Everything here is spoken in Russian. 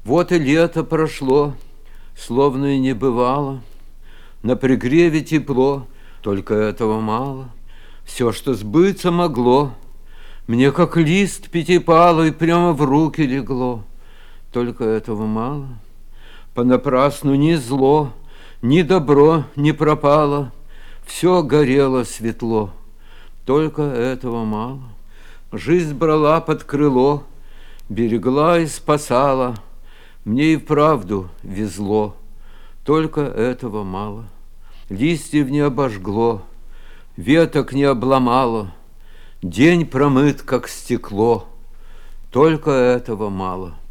Вот и лето прошло, словно и не бывало. На пригреве тепло, только этого мало. Все, что сбыться могло, мне как лист пятипалый прямо в руки легло. Только этого мало. Понапрасну ни зло, ни добро не пропало. Все горело светло, только этого мало. Жизнь брала под крыло, берегла и спасала. Мне и вправду везло, только этого мало. Листьев не обожгло, веток не обломало. День промыт, как стекло, только этого мало.